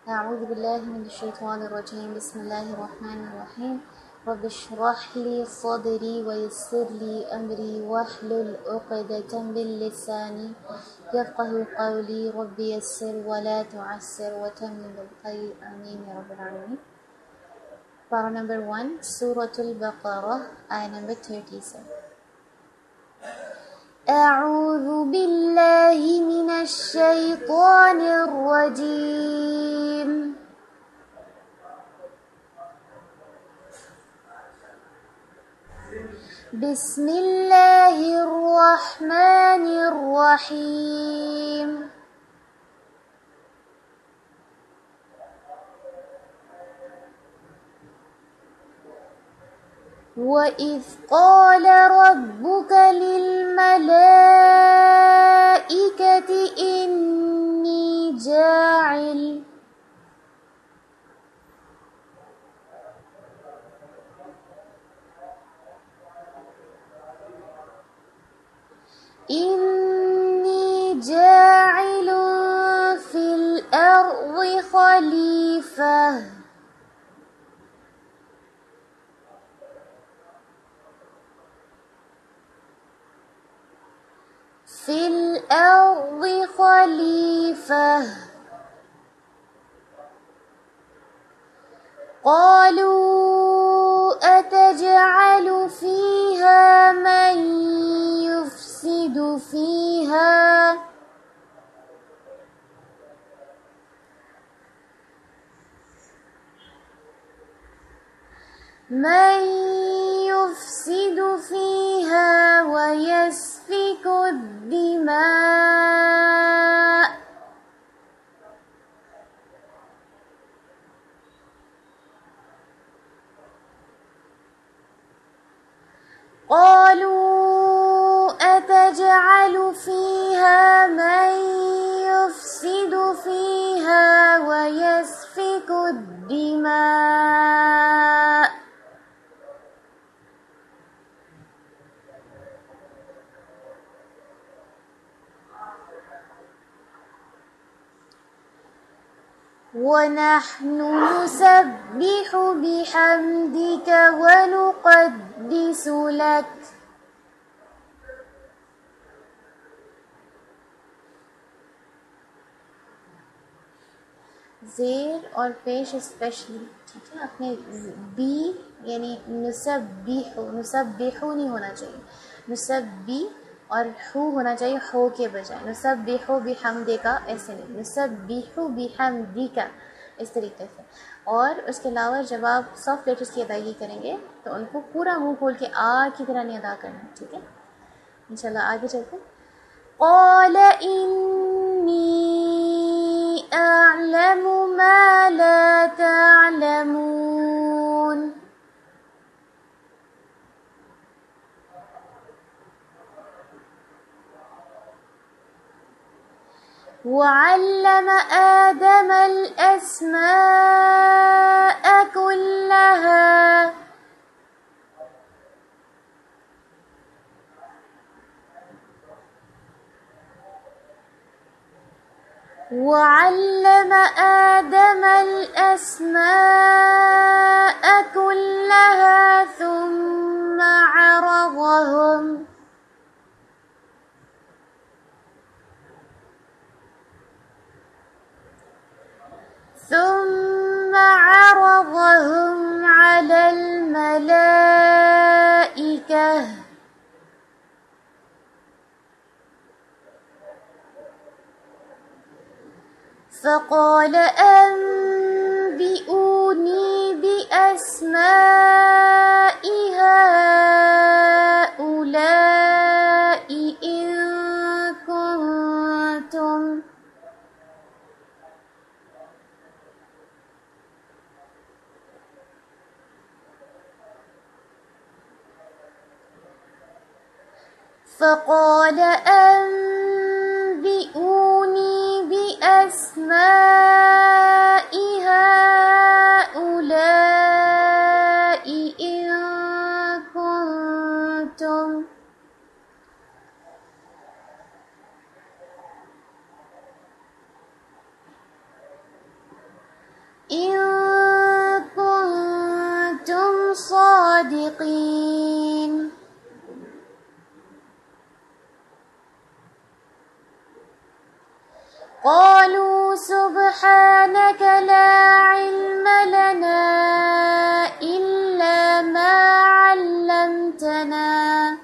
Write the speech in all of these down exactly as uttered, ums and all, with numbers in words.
أعوذ بالله من الشيطان الرجيم. بسم الله الرحمن الرحيم. رب اشرح لي صدري ويسر لي أمري واحلل عقدة من لساني يفقه قولي. رب يسر ولا تعسر وتمم بالخير. آمين يا رب العالمين. Para number one, Suratul Baqarah, ayah number thirty-seven. أعوذ بالله من الشيطان الرجيم. بسم الله الرحمن الرحيم. وإذ قال ربك للملائكة إني جاعل إني جاعل في الأرض خليفة في الأرض خليفة قالوا أتجعل فيها من يفسد فيها من يفسد فيها ويسفك الدماء قالوا أتجعل فيها من يفسد فيها ويسفك الدماء ونحن نسبح بحمدك ونقدس لك. ज़ेर और पेश स्पेशली, ठीक है, अपने बी यानी नुसब्बिहु, नुसब्बिहु नहीं होना चाहिए, नुसब्बी और हु होना चाहिए हो के बजाय। नुसब्बिहु बिहम्दिका ऐसे नहीं, नुसब्बिहु बिहम्दिका इस तरीके से। और उसके अलावा जब आप सॉफ्ट लेटर्स की अदायगी करेंगे तो उनको पूरा मुंह खोल के आ की तरह नहीं अदा करना, ठीक है। इंशाल्लाह आगे चलते। क़ाल इन्नी अअलमु मा ला तअलमून। وعلم آدم الأسماء كلها وعلم آدم الأسماء كلها ثم عرضهم ثم عرضهم على الملائكة فقال أنبئوني بأسماء هؤلاء إن كنتم فقال أنبئوني بأسماء هؤلاء إن كنتم الصادقين قالوا سبحانك لا علم لنا إلا ما علمتنا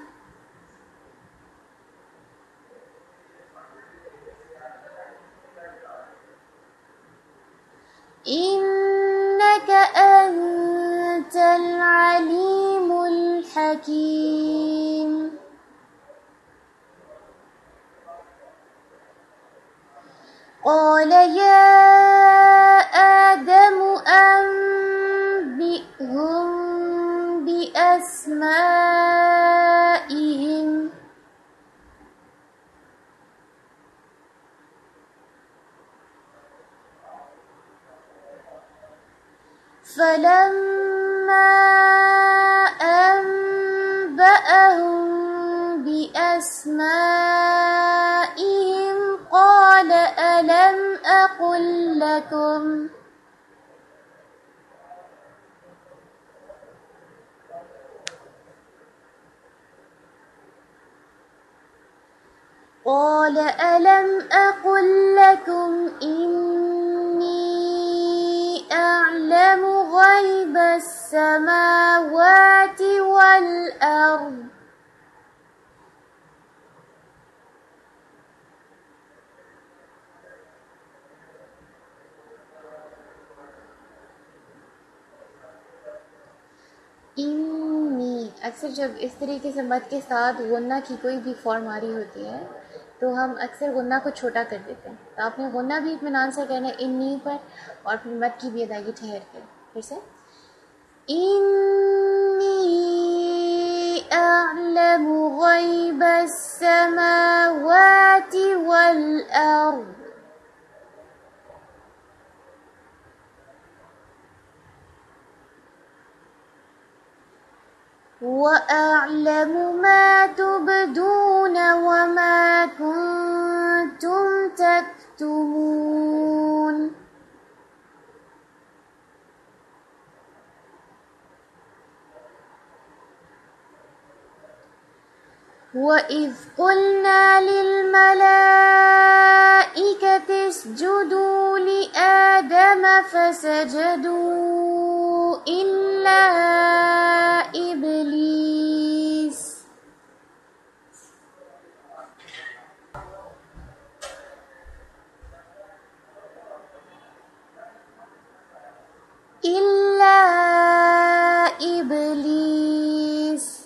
إنك أنت العليم الحكيم قال يا آدم أنبئهم بأسمائهم فلما أنبأهم بأسمائهم قال ألم أقل لكم قال ألم أقل لكم إني أعلم غيب السماوات والأرض इन्नी अक्सर जब इस तरीके से मद के साथ गुन्ना की कोई भी फॉर्म आ रही होती है तो हम अक्सर गुन्ना को छोटा कर देते हैं। तो आपने गुन्ना भी इत्मीनान से कहना है इन्नी पर और फिर मद की भी अदायगी ठहर के। फिर से इन्नी अअलमु गैबस समावाति वल अर्द وأعلم ما تبدون وما كنتم تكتمون وإذ قلنا للملائكة اسجدوا لآدم فسجدوا إلا إبليس إلا إبليس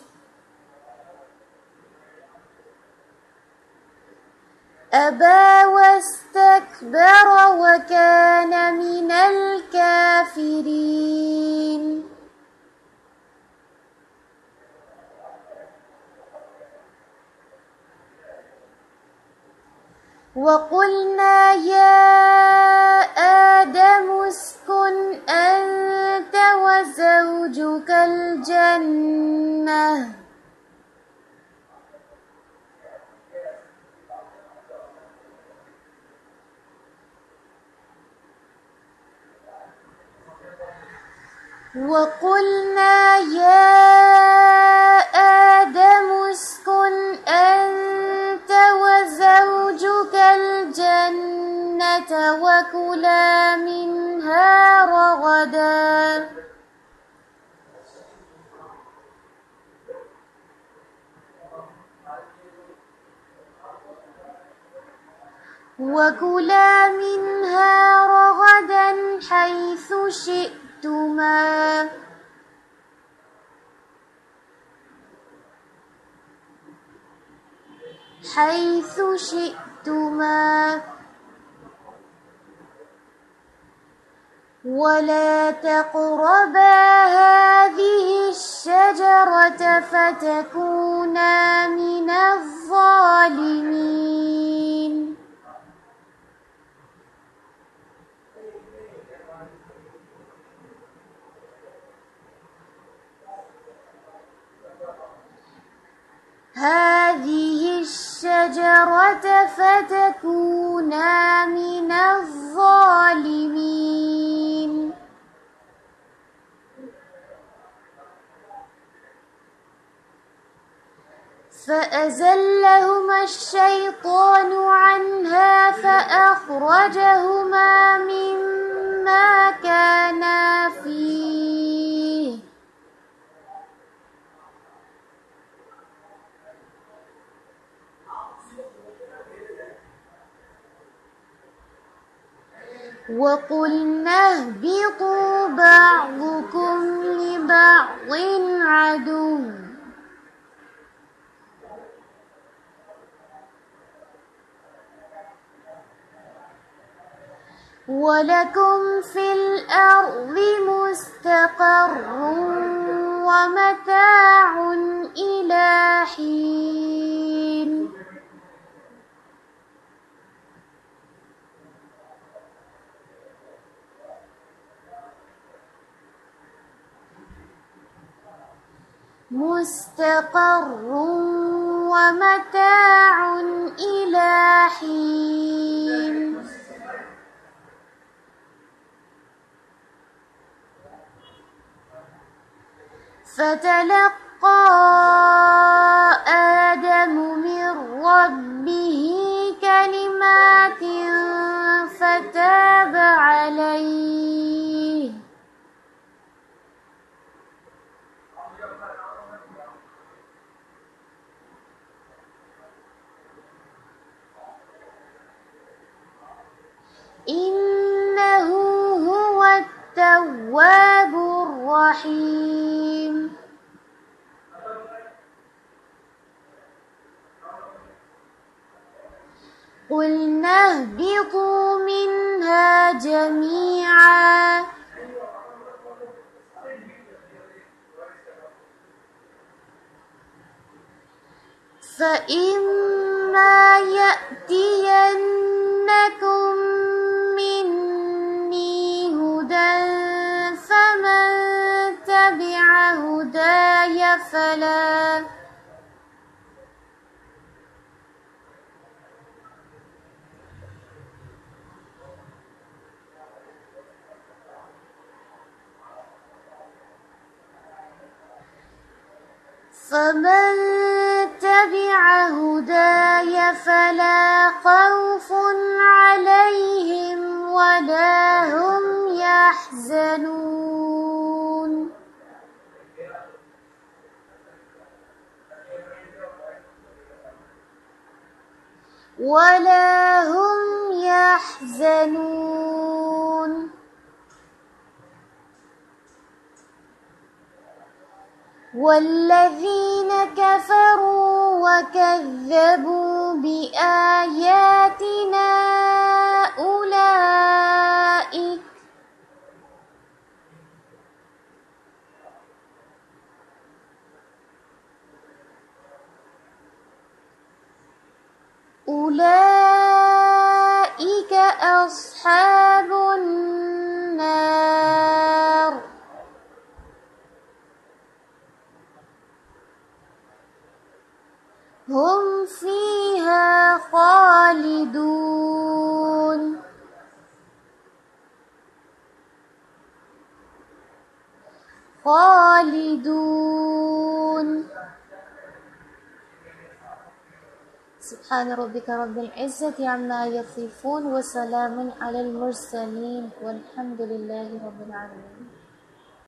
أبى واستكبر وكان من الكافرين وقلنا يا آدم اسكن أنت وزوجك الجنة وقلنا يا آدم اسكن أنت وزوجك الجنة وكلا منها رغدا وكلا منها رغدا حيث شئتما حيث شئتما ولا تقربا هذه الشجرة فتكونا من الظالمين هذه الشجرة فتكونا من الظالمين فأزلهما الشيطان عنها فأخرجهما مما كانا فيه وقلنا اهبطوا بعضكم لبعض عدو ولكم في الأرض مستقر ومتاع إلى حين مستقر ومتاع إلى حين فتلقى آدم من ربه كلمات فتاب عليه إنه هو التواب الرحيم قلنا اهبطوا منها جميعا فإما يأتينكم مني هدى فمن تبع هداي فلا فمن تبع هداي فلا خوف عليهم ولا هم يحزنون ولا هم يحزنون والذين كفروا وكذبوا بآياتنا أولئك أولئك أصحاب النار هم فيها خالدون خالدون سبحان ربك رب العزة عما يصفون وسلام على المرسلين والحمد لله رب العالمين.